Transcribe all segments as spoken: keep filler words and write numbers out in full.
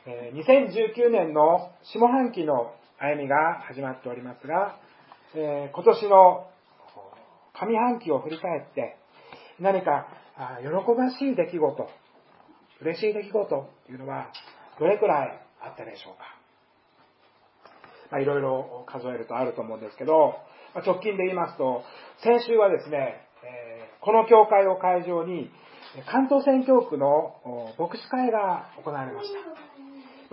にせんじゅうきゅうねんの下半期の歩みが始まっておりますが、今年の上半期を振り返って何か喜ばしい出来事、嬉しい出来事というのはどれくらいあったでしょうか。まあ、いろいろ数えるとあると思うんですけど、直近で言いますと、先週はですね、この教会を会場に関東宣教区の牧師会が行われました。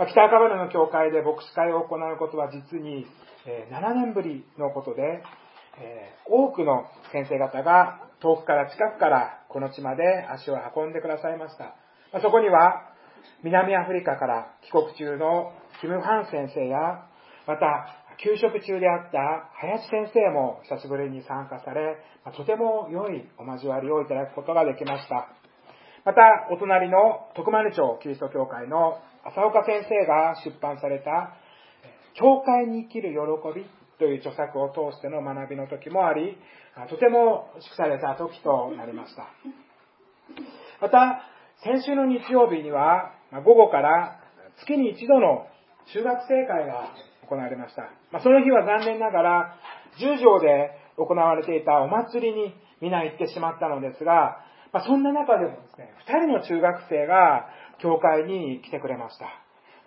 北赤羽の教会で牧師会を行うことは実にななねんぶりのことで、多くの先生方が遠くから近くからこの地まで足を運んでくださいました。そこには南アフリカから帰国中のキム・ファン先生や、また休職中であった林先生も久しぶりに参加され、とても良いお交わりをいただくことができました。またお隣の徳丸町キリスト教会の浅岡先生が出版された教会に生きる喜びという著作を通しての学びの時もあり、とても祝された時となりました。また先週の日曜日には午後から月に一度の中学生会が行われました。その日は残念ながら十条で行われていたお祭りに皆行ってしまったのですが、そんな中でもですね、二人の中学生が教会に来てくれました。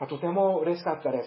とても嬉しかったです。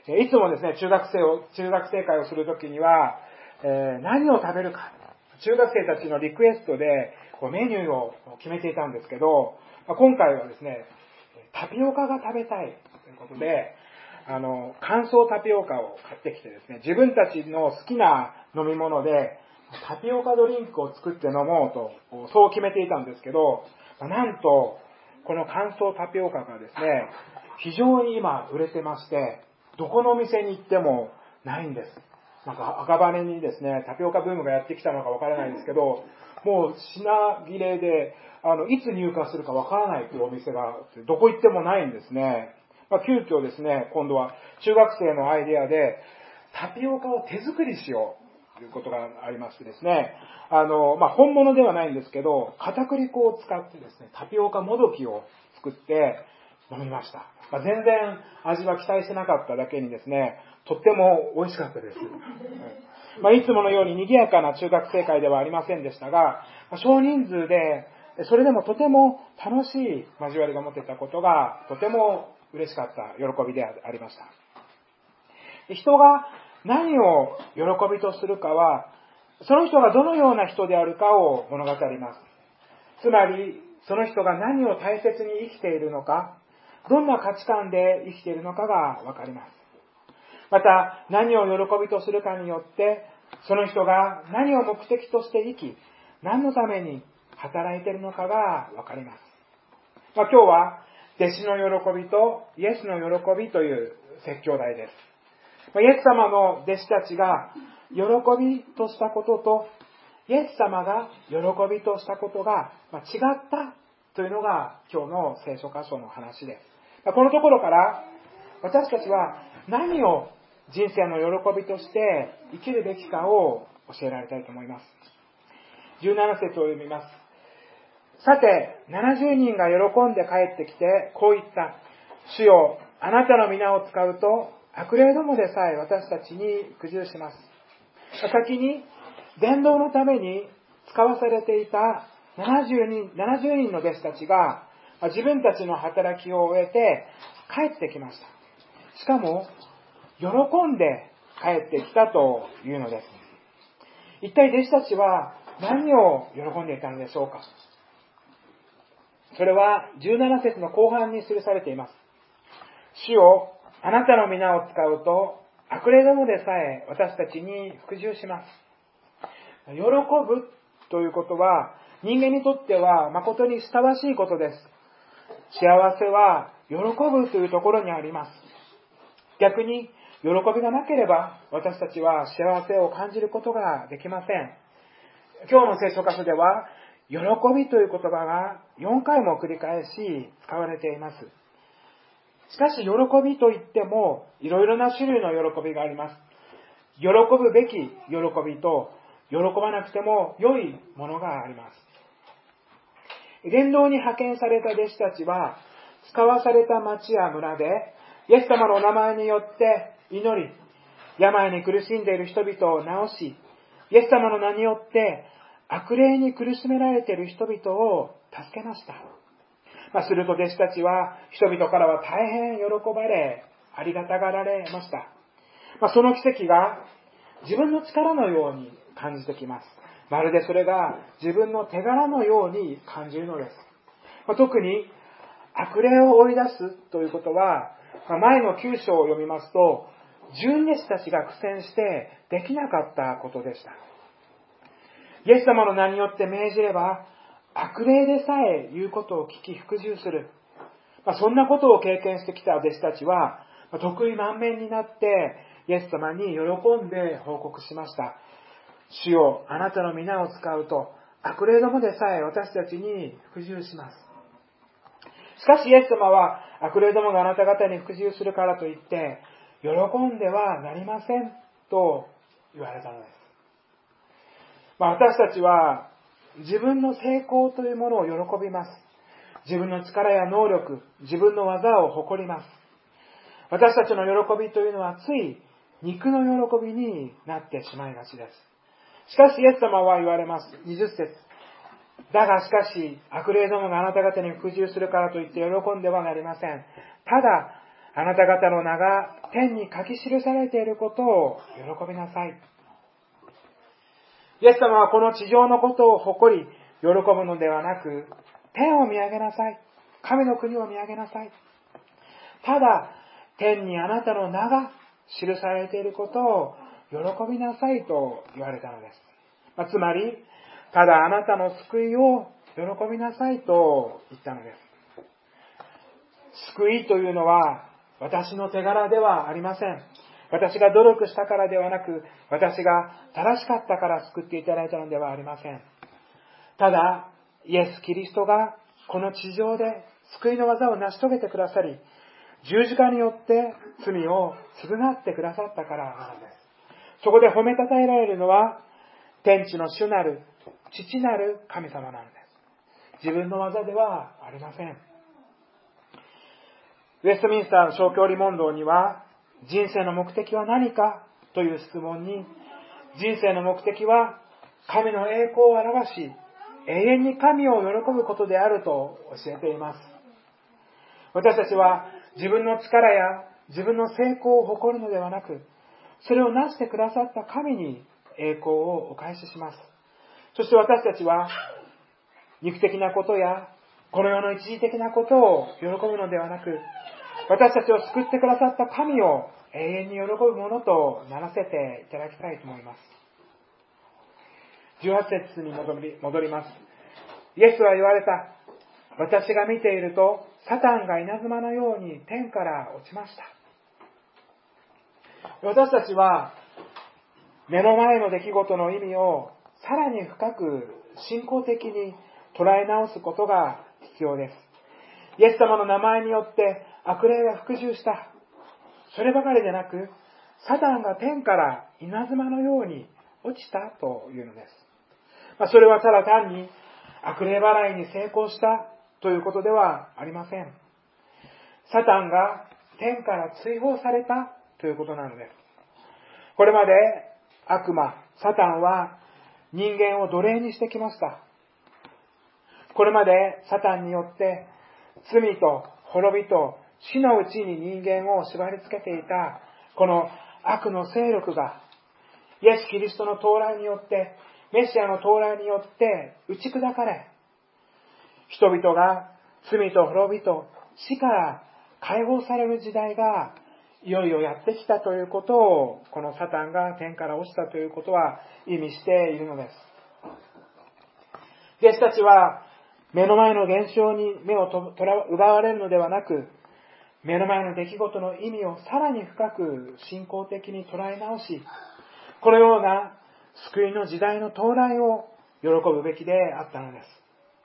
いつもですね、中学生を、中学生会をするときには、えー、何を食べるか、中学生たちのリクエストでこうメニューを決めていたんですけど、今回はですね、タピオカが食べたいということで、あの、乾燥タピオカを買ってきてですね、自分たちの好きな飲み物でタピオカドリンクを作って飲もうと、そう決めていたんですけど、なんと、この乾燥タピオカがですね、非常に今売れてまして、どこのお店に行ってもないんです。なんか赤羽にですね、タピオカブームがやってきたのかわからないんですけど、もう品切れで、あの、いつ入荷するかわからないというお店が、どこ行ってもないんですね。まあ、急遽ですね、今度は中学生のアイデアで、タピオカを手作りしようということがありましてですね、あの、まあ、本物ではないんですけど、片栗粉を使ってですね、タピオカもどきを作って飲みました。まあ、全然味は期待してなかっただけにですね、とっても美味しかったです。まあ、いつものように賑やかな中学生会ではありませんでしたが、少人数で、それでもとても楽しい交わりが持てたことが、とても嬉しかった喜びでありました。人が何を喜びとするかは、その人がどのような人であるかを物語ります。つまり、その人が何を大切に生きているのか、どんな価値観で生きているのかがわかります。また、何を喜びとするかによって、その人が何を目的として生き、何のために働いているのかがわかります。まあ、今日は、弟子の喜びとイエスの喜びという説教題です。まあ、イエス様の弟子たちが喜びとしたことと、イエス様が喜びとしたことが違ったというのが今日の聖書箇所の話です。このところから私たちは何を人生の喜びとして生きるべきかを教えられたいと思います。じゅうなな節を読みます。さて、ななじゅうにんが喜んで帰ってきてこう言った。主よ、あなたの皆を使うと悪霊どもでさえ私たちに服従します。先に伝道のために使わされていたななじゅうにん、ななじゅうにんの弟子たちが自分たちの働きを終えて帰ってきました。しかも喜んで帰ってきたというのです。一体弟子たちは何を喜んでいたのでしょうか。それはじゅうなな節の後半に記されています。主よ、あなたの皆を使うと悪霊どもでさえ私たちに服従します。喜ぶということは人間にとっては誠にふさわしいことです。幸せは喜ぶというところにあります。逆に喜びがなければ私たちは幸せを感じることができません。今日の聖書箇所では喜びという言葉がよんかいも繰り返し使われています。しかし喜びといってもいろいろな種類の喜びがあります。喜ぶべき喜びと喜ばなくても良いものがあります。伝道に派遣された弟子たちは使わされた町や村で、イエス様の名前によって祈り、病に苦しんでいる人々を治し、イエス様の名によって悪霊に苦しめられている人々を助けました。まあ、すると弟子たちは人々からは大変喜ばれ、ありがたがられました。まあ、その奇跡が自分の力のように感じてきます。まるでそれが自分の手柄のように感じるのです。まあ、特に悪霊を追い出すということは、まあ、前のきゅう章を読みますと、十二弟子たちが苦戦してできなかったことでした。イエス様の名によって命じれば、悪霊でさえ言うことを聞き服従する。まあ、そんなことを経験してきた弟子たちは、まあ、得意満面になってイエス様に喜んで報告しました。主よ、あなたの皆を使うと、悪霊どもでさえ私たちに服従します。しかしイエス様は、悪霊どもがあなた方に服従するからといって、喜んではなりませんと言われたのです。まあ、私たちは自分の成功というものを喜びます。自分の力や能力、自分の技を誇ります。私たちの喜びというのはつい肉の喜びになってしまいがちです。しかしイエス様は言われます。にじゅっ節。だがしかし悪霊どもがあなた方に服従するからといって喜んではなりません。ただあなた方の名が天に書き記されていることを喜びなさい。イエス様はこの地上のことを誇り喜ぶのではなく、天を見上げなさい。神の国を見上げなさい。ただ天にあなたの名が記されていることを喜びなさいと言われたのです。まあ、つまり、ただあなたの救いを喜びなさいと言ったのです。救いというのは私の手柄ではありません。私が努力したからではなく、私が正しかったから救っていただいたのではありません。ただ、イエス・キリストがこの地上で救いの技を成し遂げてくださり、十字架によって罪を償ってくださったからなのです。そこで褒めたたえられるのは、天地の主なる、父なる神様なのです。自分の技ではありません。ウェストミンスターの小教理問答には、人生の目的は何かという質問に、人生の目的は神の栄光を表し、永遠に神を喜ぶことであると教えています。私たちは自分の力や自分の成功を誇るのではなく、それを成してくださった神に栄光をお返しします。そして私たちは肉的なことやこの世の一時的なことを喜ぶのではなく、私たちを救ってくださった神を永遠に喜ぶものとならせていただきたいと思います。じゅうはち節に戻り、戻ります。イエスは言われた。私が見ていると、サタンが稲妻のように天から落ちました。私たちは、目の前の出来事の意味をさらに深く信仰的に捉え直すことが必要です。イエス様の名前によって悪霊が服従した。そればかりでなく、サタンが天から稲妻のように落ちたというのです。まあ、それはただ単に悪霊払いに成功したということではありません。サタンが天から追放されたということなのです。これまで悪魔、サタンは人間を奴隷にしてきました。これまでサタンによって罪と滅びと死のうちに人間を縛り付けていたこの悪の勢力がイエス・キリストの到来によって、メシアの到来によって打ち砕かれ、人々が罪と滅びと死から解放される時代がいよいよやってきたということを、このサタンが天から落ちたということは意味しているのです。弟子たちは目の前の現象に目を奪われるのではなく、目の前の出来事の意味をさらに深く信仰的に捉え直し、このような救いの時代の到来を喜ぶべきであったのです。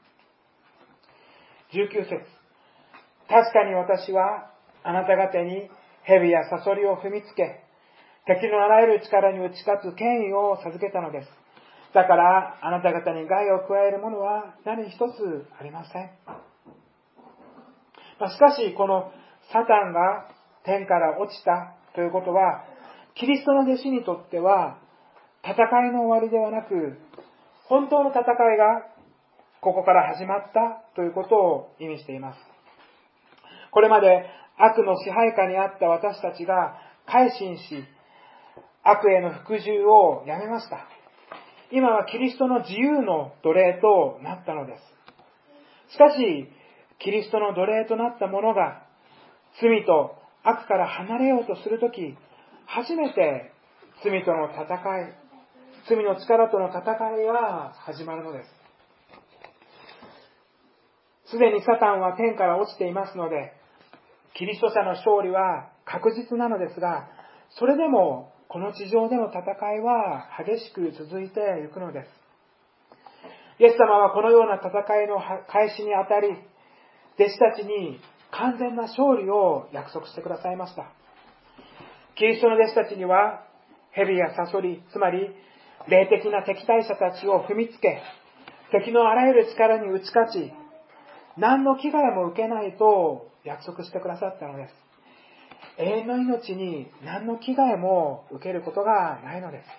じゅうきゅう節。確かに私はあなた方に蛇やサソリを踏みつけ、敵のあらゆる力に打ち勝つ権威を授けたのです。だからあなた方に害を加えるものは何一つありません。 しかし、このサタンが天から落ちたということは、キリストの弟子にとっては、戦いの終わりではなく、本当の戦いがここから始まったということを意味しています。これまで悪の支配下にあった私たちが改心し、悪への服従をやめました。今はキリストの自由の奴隷となったのです。しかし、キリストの奴隷となった者が罪と悪から離れようとするとき、初めて罪との戦い、罪の力との戦いが始まるのです。すでにサタンは天から落ちていますので、キリスト者の勝利は確実なのですが、それでもこの地上での戦いは激しく続いていくのです。イエス様はこのような戦いの開始にあたり、弟子たちに完全な勝利を約束してくださいました。キリストの弟子たちには、蛇やサソリ、つまり霊的な敵対者たちを踏みつけ、敵のあらゆる力に打ち勝ち、何の危害も受けないと約束してくださったのです。永遠の命に何の危害も受けることがないのです。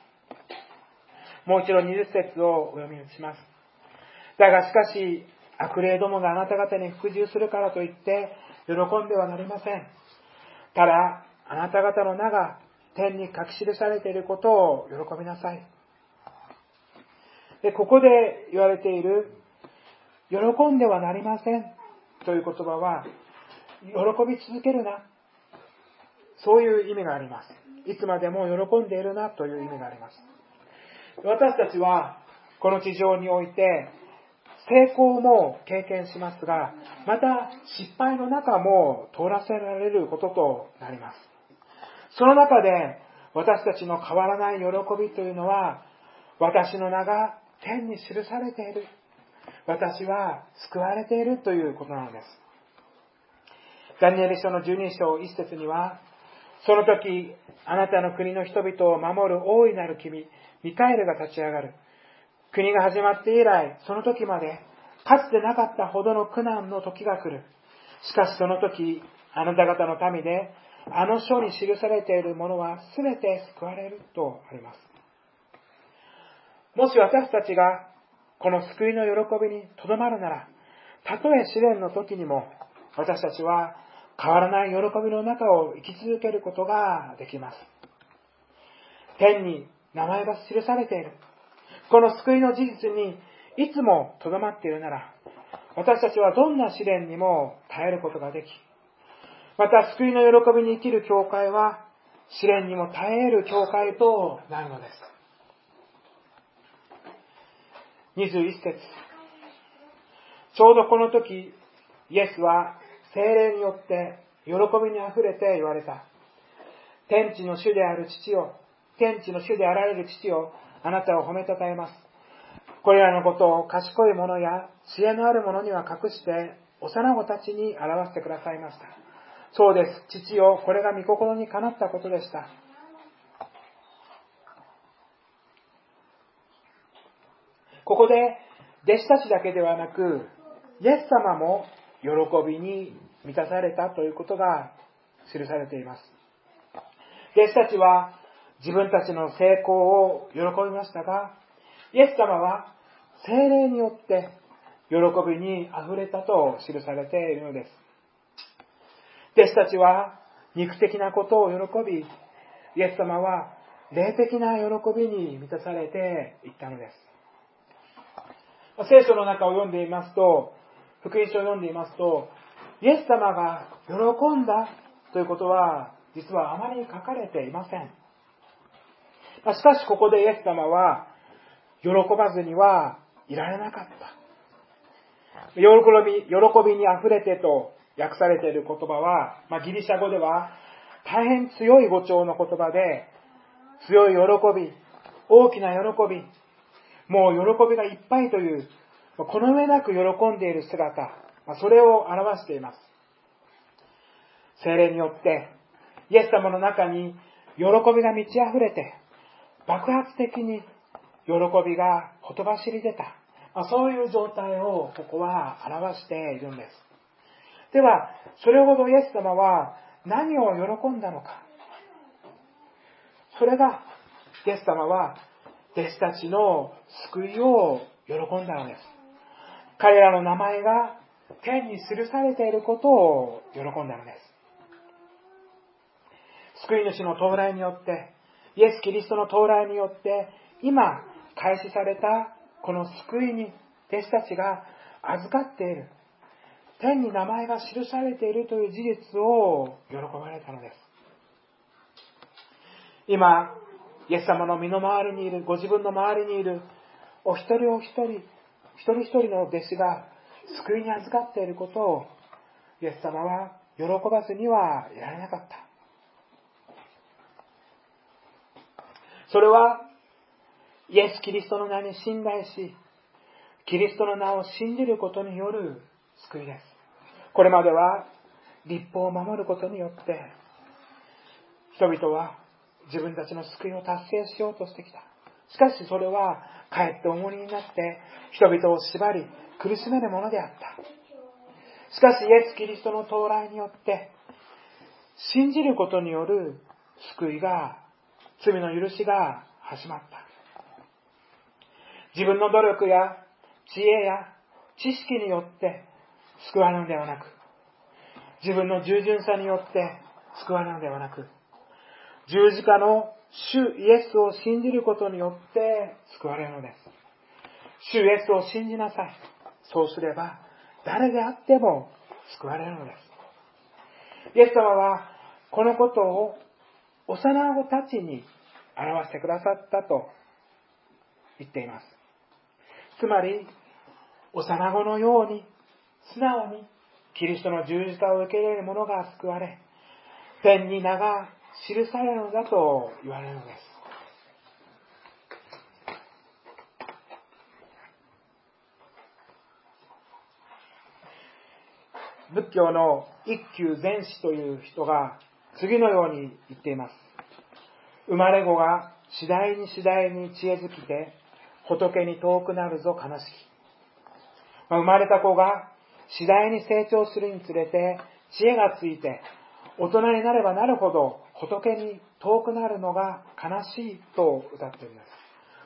もう一度にじゅっ節をお読みします。だがしかし、悪霊どもがあなた方に服従するからといって喜んではなりません。ただ、あなた方の名が天に書き記されていることを喜びなさい。で、ここで言われている喜んではなりませんという言葉は、喜び続けるな、そういう意味があります。いつまでも喜んでいるなという意味があります。私たちはこの地上において成功も経験しますが、また失敗の中も通らせられることとなります。その中で私たちの変わらない喜びというのは、私の名が天に記されている、私は救われているということなのです。ダニエル書のじゅうに章いち節には、その時あなたの国の人々を守る大いなる君ミカエルが立ち上がる。国が始まって以来、その時までかつてなかったほどの苦難の時が来る。しかしその時、あなた方の民であの書に記されているものはすべて救われるとあります。もし私たちがこの救いの喜びにとどまるなら、たとえ試練の時にも私たちは変わらない喜びの中を生き続けることができます。天に名前が記されている、この救いの事実にいつもとどまっているなら、私たちはどんな試練にも耐えることができ、また救いの喜びに生きる教会は試練にも耐える教会となるのです。にじゅういち節、ちょうどこの時、イエスは聖霊によって喜びにあふれて言われた。天地の主である父よ、天地の主であられる父よ、あなたを褒めたたえます。これらのことを賢い者や知恵のある者には隠して幼子たちに表してくださいました。そうです、父よ、これが御心にかなったことでした。ここで弟子たちだけではなく、イエス様も喜びに満たされたということが記されています。弟子たちは自分たちの成功を喜びましたが、イエス様は聖霊によって喜びにあふれたと記されているのです。弟子たちは肉的なことを喜び、イエス様は霊的な喜びに満たされていったのです。聖書の中を読んでいますと、福音書を読んでいますと、イエス様が喜んだということは実はあまり書かれていません。しかしここでイエス様は喜ばずにはいられなかった。喜び、喜びにあふれてと訳されている言葉は、まあ、ギリシャ語では大変強い語調の言葉で、強い喜び、大きな喜び、もう喜びがいっぱいという、この上なく喜んでいる姿、それを表しています。聖霊によってイエス様の中に喜びが満ち溢れて、爆発的に喜びがほとばしり出た、そういう状態をここは表しているんです。 では、それほどイエス様は何を喜んだのか。それが、イエス様は弟子たちの救いを喜んだのです。彼らの名前が天に記されていることを喜んだのです。救い主の到来によって、イエス・キリストの到来によって、今開始されたこの救いに弟子たちが預かっている。天に名前が記されているという事実を喜ばれたのです。今、イエス様の身の回りにいる、ご自分の周りにいるお一人お一人、一人一人の弟子が救いに預かっていることをイエス様は喜ばずにはいられなかった。それはイエス・キリストの名に信頼し、キリストの名を信じることによる救いです。これまでは律法を守ることによって人々は自分たちの救いを達成しようとしてきた。しかしそれはかえって重荷になって人々を縛り苦しめるものであった。しかしイエス・キリストの到来によって信じることによる救いが、罪の許しが始まった。自分の努力や知恵や知識によって救われるのではなく、自分の従順さによって救われるのではなく、十字架の主イエスを信じることによって救われるのです。主イエスを信じなさい。そうすれば誰であっても救われるのです。イエス様はこのことを幼子たちに表してくださったと言っています。つまり幼子のように素直にキリストの十字架を受け入れる者が救われ、天に名が記されるのだと言われるのです。仏教の一休禅師という人が次のように言っています。生まれ子が次第に次第に知恵づきて仏に遠くなるぞ悲しき。生まれた子が次第に成長するにつれて知恵がついて大人になればなるほど仏に遠くなるのが悲しいと歌っています。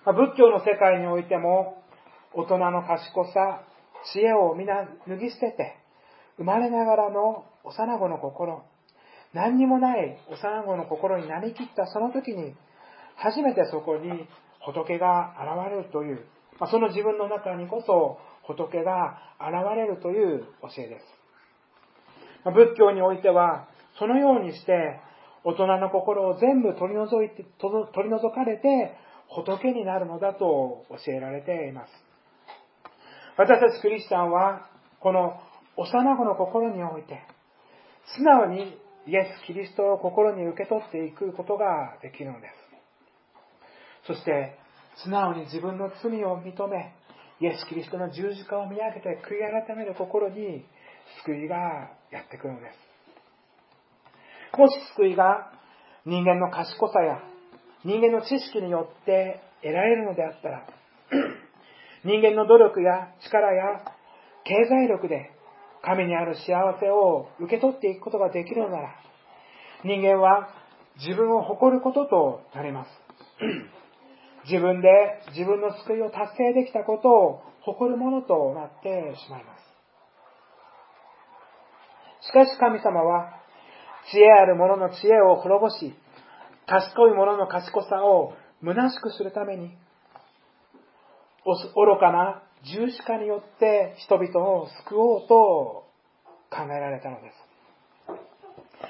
仏教の世界においても大人の賢さ、知恵を皆脱ぎ捨てて生まれながらの幼子の心、何にもない幼子の心になりきったその時に初めてそこに仏が現れるという、その自分の中にこそ仏が現れるという教えです。仏教においてはそのようにして大人の心を全部取り除いて、取り除かれて仏になるのだと教えられています。私たちクリスチャンはこの幼子の心において素直にイエス・キリストを心に受け取っていくことができるのです。そして素直に自分の罪を認め、イエス・キリストの十字架を見上げて悔い改める心に救いがやってくるのです。もし救いが人間の賢さや人間の知識によって得られるのであったら、人間の努力や力や経済力で神にある幸せを受け取っていくことができるのなら、人間は自分を誇ることとなります。自分で自分の救いを達成できたことを誇るものとなってしまいます。しかし神様は知恵ある者の知恵を滅ぼし、賢い者の賢さを虚しくするために、愚かな十字架によって人々を救おうと考えられたのです。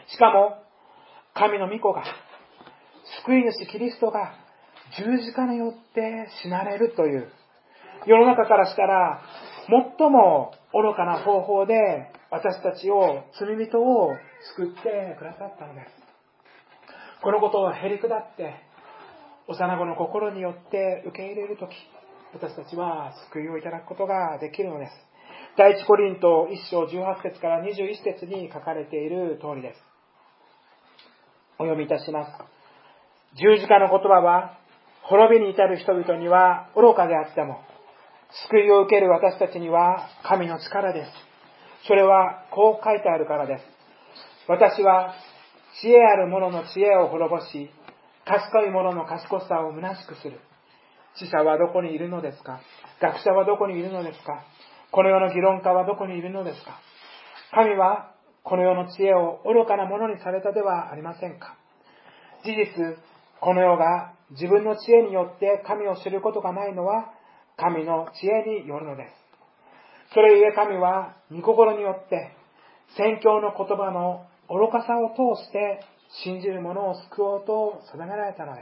しかも神の御子が、救い主キリストが十字架によって死なれるという、世の中からしたら最も愚かな方法で私たちを、罪人を救ってくださったのです。このことをへり下って幼子の心によって受け入れるとき、私たちは救いをいただくことができるのです。第一コリントいっ章じゅうはち節からにじゅういち節に書かれている通りです。お読みいたします。十字架の言葉は滅びに至る人々には愚かであっても、救いを受ける私たちには神の力です。 それはこう書いてあるからです。私は知恵ある者の知恵を滅ぼし、賢い者の賢さを虚しくする。知者はどこにいるのですか？学者はどこにいるのですか？この世の議論家はどこにいるのですか？神はこの世の知恵を愚かなものにされたではありませんか？事実、この世が自分の知恵によって神を知ることがないのは神の知恵によるのです。それゆえ神は御心によって宣教の言葉の愚かさを通して信じる者を救おうと定められたのです。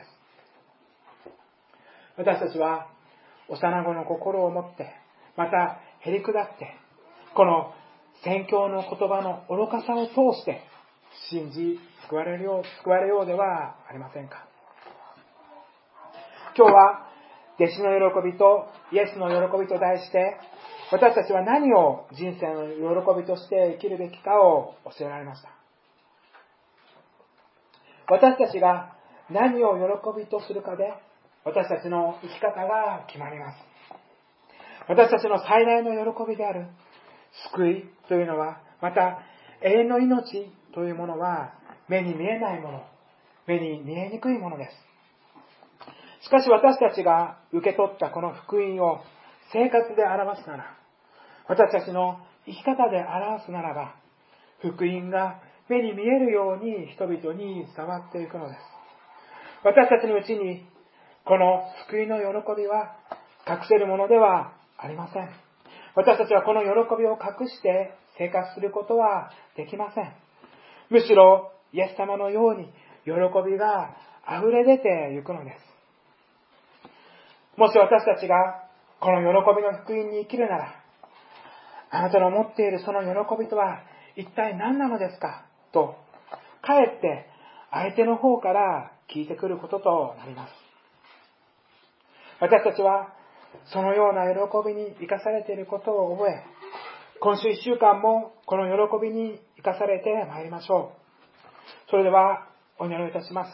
私たちは幼子の心を持って、またへりくだって、この宣教の言葉の愚かさを通して信じ救われるよう、救われようではありませんか。今日は弟子の喜びとイエスの喜びと題して、私たちは何を人生の喜びとして生きるべきかを教えられました。私たちが何を喜びとするかで、私たちの生き方が決まります。私たちの最大の喜びである救いというのは、また永遠の命というものは目に見えないもの、目に見えにくいものです。しかし私たちが受け取ったこの福音を生活で表すなら、私たちの生き方で表すならば、福音が目に見えるように人々に伝わっていくのです。私たちのうちにこの救いの喜びは隠せるものではありません。私たちはこの喜びを隠して生活することはできません。むしろイエス様のように喜びが溢れ出ていくのです。もし私たちがこの喜びの福音に生きるなら、あなたの持っているその喜びとは一体何なのですかと、かえって相手の方から聞いてくることとなります。私たちはそのような喜びに生かされていることを覚え、今週一週間もこの喜びに生かされてまいりましょう。それではお祈りいたします。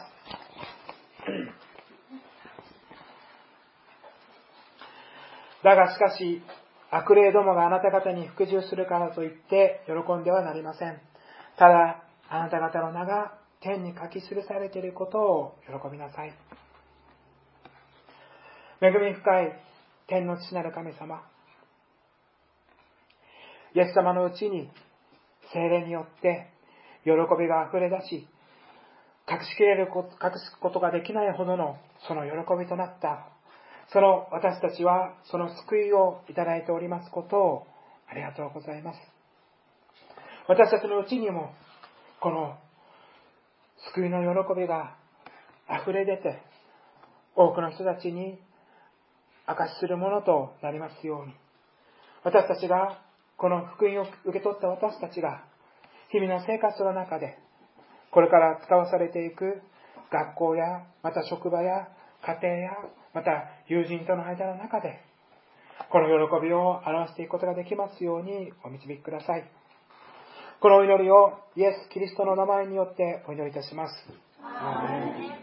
だがしかし、悪霊どもがあなた方に服従するからといって喜んではなりません。ただ、あなた方の名が天に書き記されていることを喜びなさい。恵み深い天の父なる神様、イエス様のうちに聖霊によって喜びが溢れ出し、隠しきれること、隠すことができないほどのその喜びとなった、その私たちはその救いをいただいておりますことをありがとうございます。私たちのうちにもこの救いの喜びが溢れ出て、多くの人たちに証しするものとなりますように、私たちがこの福音を受け取った私たちが日々の生活の中でこれから使わされていく学校やまた職場や家庭やまた友人との間の中でこの喜びを表していくことができますようにお導きください。このお祈りをイエス・キリストの名前によってお祈りいたします。アーメン。